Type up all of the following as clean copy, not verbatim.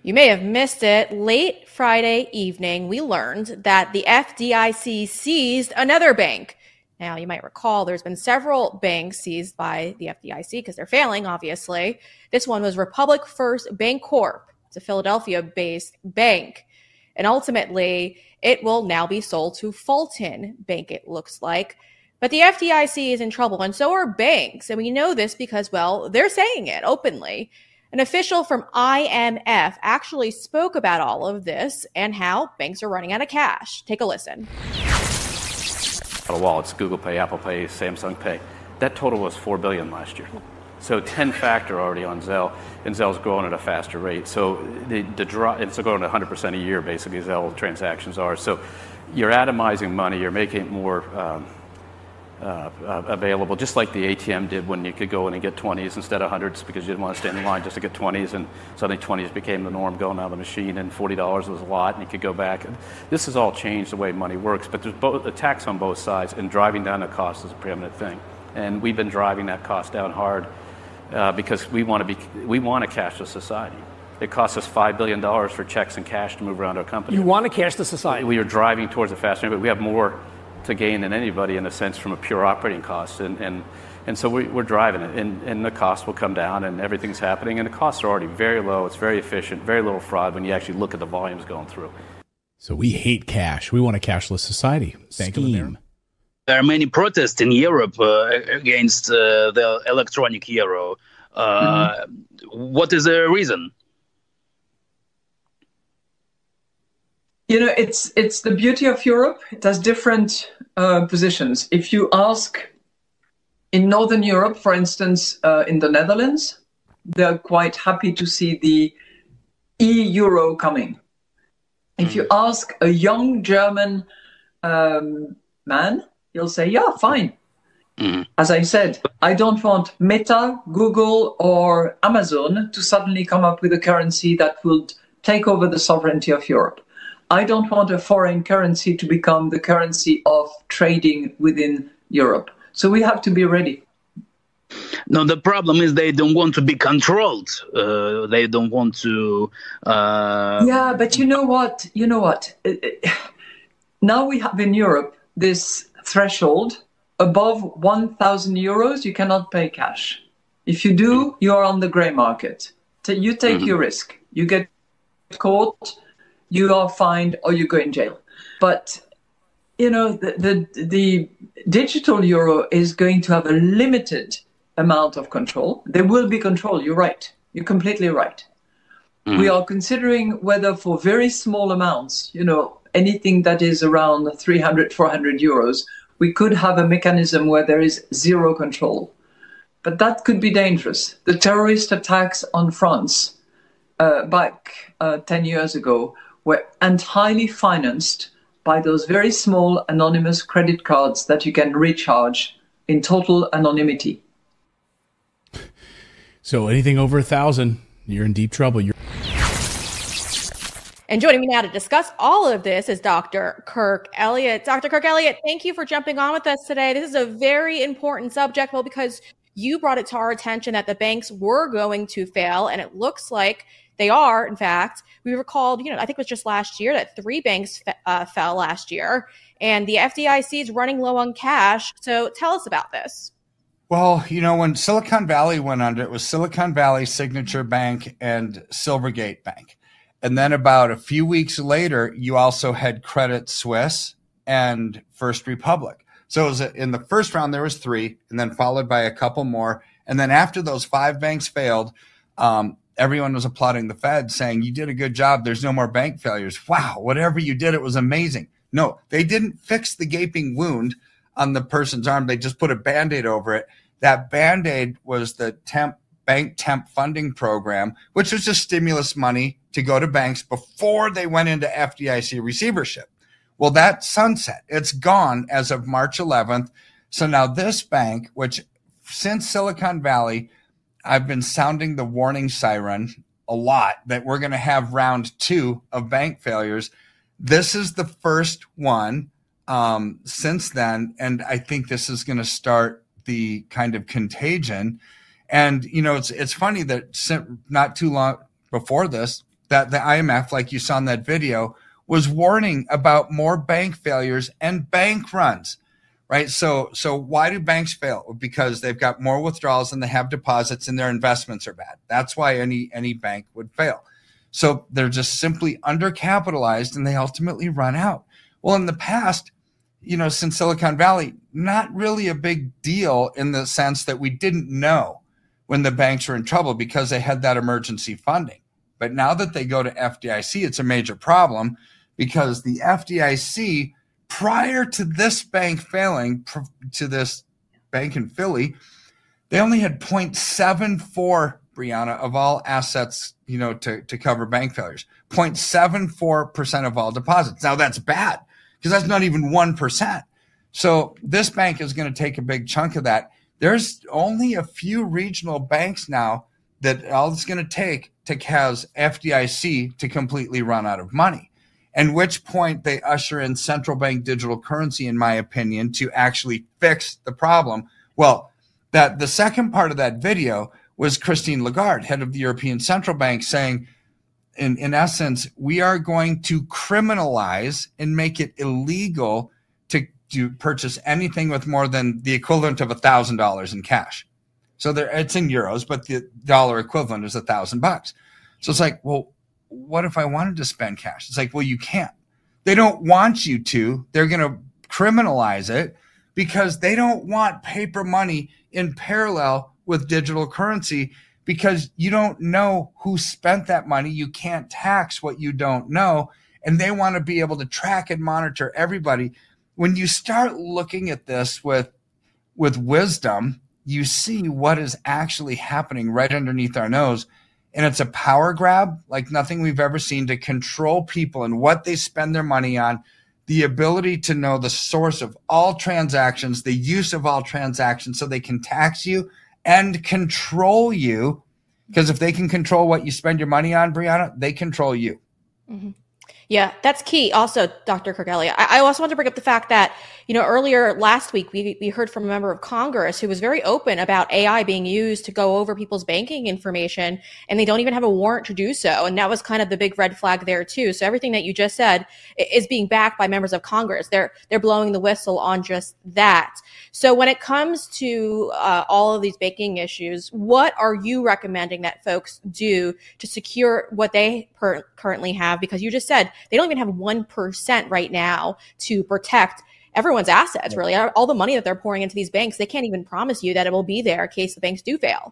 You may have missed it. Late Friday evening, we learned that the FDIC seized another bank. Now, you might recall there's been several banks seized by the FDIC because they're failing, obviously. This one was Republic First Bancorp. It's a Philadelphia-based bank. And ultimately, it will now be sold to Fulton Bank, it looks like. But the FDIC is in trouble, and so are banks. And we know this because, well, they're saying it openly. An official from IMF actually spoke about all of this and how banks are running out of cash. Take a listen. Wallets, Google Pay, Apple Pay, Samsung Pay. That total was $4 billion last year. So 10 factor already on Zelle, and Zelle's growing at a faster rate. So it's growing at 100% a year, basically, Zelle transactions are. So you're atomizing money, you're making it more available, just like the ATM did when you could go in and get 20s instead of 100s because you didn't want to stand in line just to get 20s, and suddenly 20s became the norm going out of the machine, and $40 was a lot, and you could go back. This has all changed the way money works, but there's both attacks on both sides, and driving down the cost is a preeminent thing. And we've been driving that cost down hard because we want a cashless society. It costs us $5 billion for checks and cash to move around our company. You want a cashless society. We are driving towards a faster, but we have more to gain than anybody in a sense from a pure operating cost, and so we're driving it, and the cost will come down, and everything's happening, and the costs are already very low. It's very efficient, very little fraud when you actually look at the volumes going through. So we hate cash. We want a cashless society. Bank of America. There are many protests in Europe against the electronic euro. What is the reason? You know, it's the beauty of Europe. It has different positions. If you ask in Northern Europe, for instance, in the Netherlands, they're quite happy to see the e-euro coming. If you ask a young German man, he'll say, yeah, fine. As I said, I don't want Meta, Google, or Amazon to suddenly come up with a currency that would take over the sovereignty of Europe. I don't want a foreign currency to become the currency of trading within Europe. So we have to be ready. No, the problem is they don't want to be controlled. They don't want to... Yeah, but you know what? Now we have in Europe this threshold. Above 1,000 euros, you cannot pay cash. If you do, you are on the grey market. You take your risk. You get caught, you are fined, or you go in jail. But, you know, the digital euro is going to have a limited amount of control. There will be control, you're right. You're completely right. We are considering whether for very small amounts, you know, anything that is around 300, 400 euros, we could have a mechanism where there is zero control. But that could be dangerous. The terrorist attacks on France back 10 years ago were entirely financed by those very small anonymous credit cards that you can recharge in total anonymity. So anything over 1,000, you're in deep trouble. And joining me now to discuss all of this is Dr. Kirk Elliott. Dr. Kirk Elliott, thank you for jumping on with us today. This is a very important subject, well, because you brought it to our attention that the banks were going to fail, and it looks like they are, in fact. We recalled, I think it was just last year that 3 banks fell last year, and the FDIC is running low on cash. So tell us about this. Well, when Silicon Valley went under, it was Silicon Valley, Signature Bank, and Silvergate Bank. And then about a few weeks later, you also had Credit Suisse and First Republic. So it was in the first round, there was 3, and then followed by a couple more. And then after those 5 banks failed, everyone was applauding the Fed, saying, you did a good job. There's no more bank failures. Wow, whatever you did, it was amazing. No, they didn't fix the gaping wound on the person's arm. They just put a Band-Aid over it. That Band-Aid was the bank temp funding program, which was just stimulus money to go to banks before they went into FDIC receivership. Well, that sunset, it's gone as of March 11th. So now this bank, which since Silicon Valley, I've been sounding the warning siren a lot that we're going to have round 2 of bank failures. This is the first one since then. And I think this is going to start the kind of contagion. And, it's funny that not too long before this, that the IMF, like you saw in that video, was warning about more bank failures and bank runs, right? So why do banks fail? Because they've got more withdrawals than they have deposits and their investments are bad. That's why any bank would fail. So they're just simply undercapitalized and they ultimately run out. Well, in the past, since Silicon Valley, not really a big deal in the sense that we didn't know when the banks were in trouble because they had that emergency funding. But now that they go to FDIC, it's a major problem because the FDIC, prior to this bank failing, to this bank in Philly, they only had 0.74, Brianna, of all assets, to cover bank failures. 0.74% of all deposits. Now that's bad because that's not even 1%. So this bank is going to take a big chunk of that. There's only a few regional banks now that all it's going to take to cause FDIC to completely run out of money. At which point they usher in central bank digital currency, in my opinion, to actually fix the problem. Well, that the second part of that video was Christine Lagarde, head of the European Central Bank, saying, in essence, we are going to criminalize and make it illegal to purchase anything with more than the equivalent of $1,000 in cash. So it's in euros, but the dollar equivalent is $1,000. So it's like, well, what if I wanted to spend cash? It's like, well, you can't. They don't want you to. They're going to criminalize it because they don't want paper money in parallel with digital currency because you don't know who spent that money. You can't tax what you don't know. And they want to be able to track and monitor everybody. When you start looking at this with wisdom, you see what is actually happening right underneath our nose. And it's a power grab like nothing we've ever seen to control people and what they spend their money on, the ability to know the source of all transactions, the use of all transactions so they can tax you and control you. Because if they can control what you spend your money on, Brianna, they control you. Mm-hmm. Yeah, that's key. Also, Dr. Kirkeli, I also want to bring up the fact that, earlier last week, we heard from a member of Congress who was very open about AI being used to go over people's banking information, and they don't even have a warrant to do so. And that was kind of the big red flag there too. So everything that you just said is being backed by members of Congress. They're blowing the whistle on just that. So when it comes to all of these banking issues, what are you recommending that folks do to secure what they currently have? Because you just said they don't even have 1% right now to protect everyone's assets, really. All the money that they're pouring into these banks, they can't even promise you that it will be there in case the banks do fail.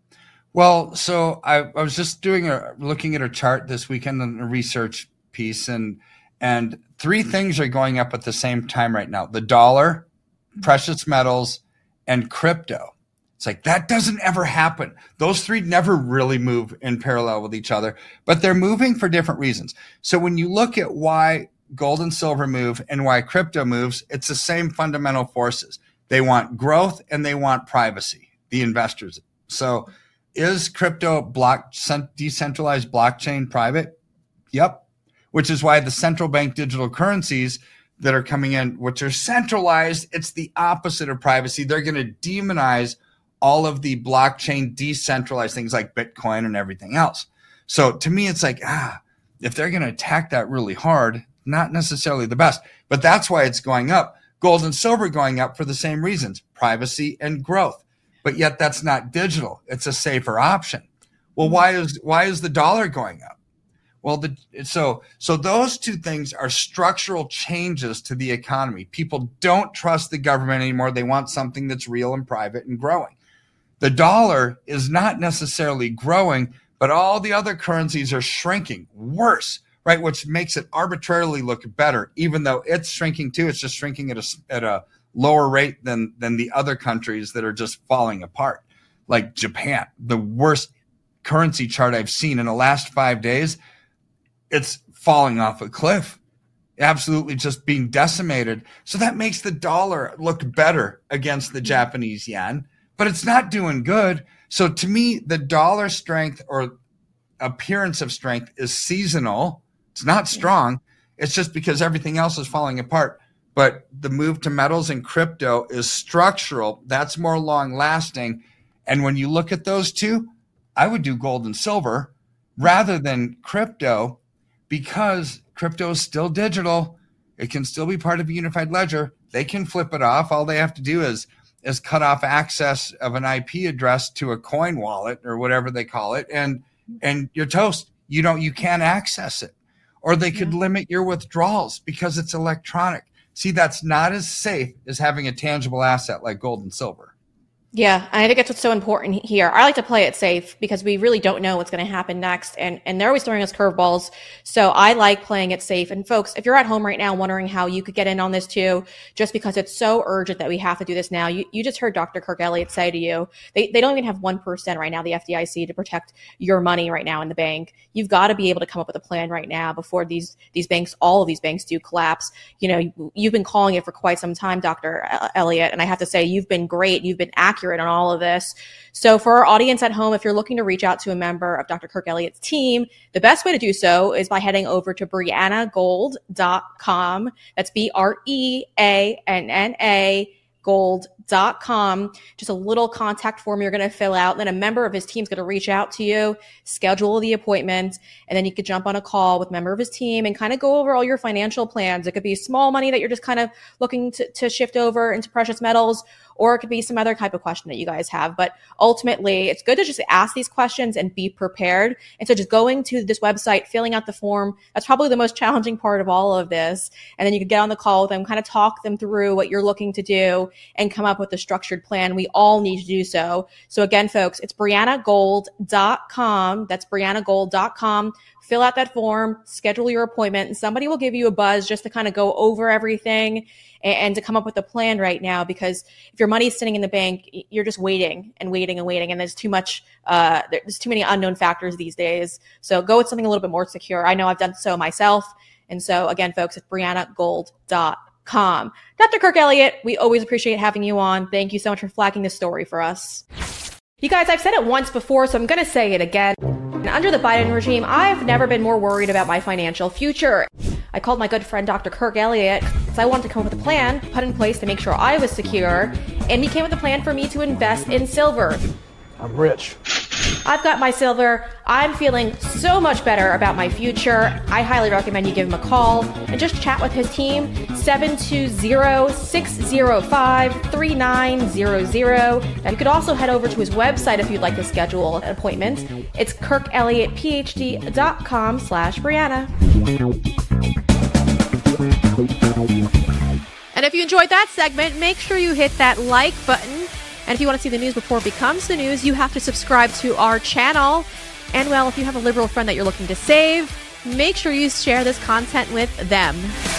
Well, so I was just looking at a chart this weekend on a research piece, and three things are going up at the same time right now: the dollar, precious metals, and crypto. It's like that doesn't ever happen. Those three never really move in parallel with each other, but they're moving for different reasons. So when you look at why gold and silver move and why crypto moves, it's the same fundamental forces. They want growth and they want privacy, the investors. So is crypto decentralized blockchain private? Yep. Which is why the central bank digital currencies that are coming in, which are centralized, it's the opposite of privacy. They're going to demonize all of the blockchain decentralized things like Bitcoin and everything else. So to me, it's like, if they're going to attack that really hard, not necessarily the best, but that's why it's going up. Gold and silver going up for the same reasons, privacy and growth. But yet that's not digital. It's a safer option. Well, why is the dollar going up? Well, so those two things are structural changes to the economy. People don't trust the government anymore. They want something that's real and private and growing. The dollar is not necessarily growing, but all the other currencies are shrinking worse, right? Which makes it arbitrarily look better, even though it's shrinking too. It's just shrinking at a lower rate than the other countries that are just falling apart, like Japan, the worst currency chart I've seen in the last 5 days. It's falling off a cliff, absolutely just being decimated. So that makes the dollar look better against the Japanese yen, but it's not doing good. So to me, the dollar strength or appearance of strength is seasonal. It's not strong. It's just because everything else is falling apart. But the move to metals and crypto is structural. That's more long lasting. And when you look at those two, I would do gold and silver. rather than crypto, because crypto is still digital. It can still be part of a unified ledger. They can flip it off. All they have to do is cut off access of an IP address to a coin wallet or whatever they call it, and you're toast. You can't access it. Or they could limit your withdrawals because it's electronic. See, that's not as safe as having a tangible asset like gold and silver. Yeah, and I think that's what's so important here. I like to play it safe because we really don't know what's going to happen next, and they're always throwing us curveballs. So I like playing it safe. And folks, if you're at home right now wondering how you could get in on this too, just because it's so urgent that we have to do this now, you just heard Dr. Kirk Elliott say to you, they don't even have 1% right now, the FDIC, to protect your money right now in the bank. You've got to be able to come up with a plan right now before these banks, all of these banks, do collapse. You know, you've been calling it for quite some time, Dr. Elliott, and I have to say you've been great. You've been accurate on all of this. So for our audience at home, if you're looking to reach out to a member of Dr. Kirk Elliott's team, the best way to do so is by heading over to Briannagold.com. That's BREANNA gold.com. Just a little contact form you're going to fill out. Then a member of his team is going to reach out to you, schedule the appointment, and then you could jump on a call with a member of his team and kind of go over all your financial plans. It could be small money that you're just kind of looking to shift over into precious metals, or it could be some other type of question that you guys have. But ultimately, it's good to just ask these questions and be prepared. And so just going to this website, filling out the form, that's probably the most challenging part of all of this. And then you can get on the call with them, kind of talk them through what you're looking to do and come up with a structured plan. We all need to do so. So again, folks, it's Briannagold.com. That's Briannagold.com. Fill out that form, schedule your appointment, and somebody will give you a buzz just to kind of go over everything and to come up with a plan right now. Because if your money's sitting in the bank, you're just waiting and waiting and waiting, and there's too many unknown factors these days. So go with something a little bit more secure. I know I've done so myself. And so again, folks, it's Briannagold.com. Dr. Kirk Elliott, we always appreciate having you on. Thank you so much for flagging this story for us. You guys, I've said it once before, so I'm going to say it again. Under the Biden regime, I've never been more worried about my financial future. I called my good friend Dr. Kirk Elliott because I wanted to come up with a plan put in place to make sure I was secure, and he came with a plan for me to invest in silver. I'm rich. I've got my silver. I'm feeling so much better about my future. I highly recommend you give him a call and just chat with his team, 720-605-3900. Now, you could also head over to his website if you'd like to schedule an appointment. It's KirkElliottPhD.com/Brianna. And if you enjoyed that segment, make sure you hit that like button. And if you want to see the news before it becomes the news, you have to subscribe to our channel. And well, if you have a liberal friend that you're looking to save, make sure you share this content with them.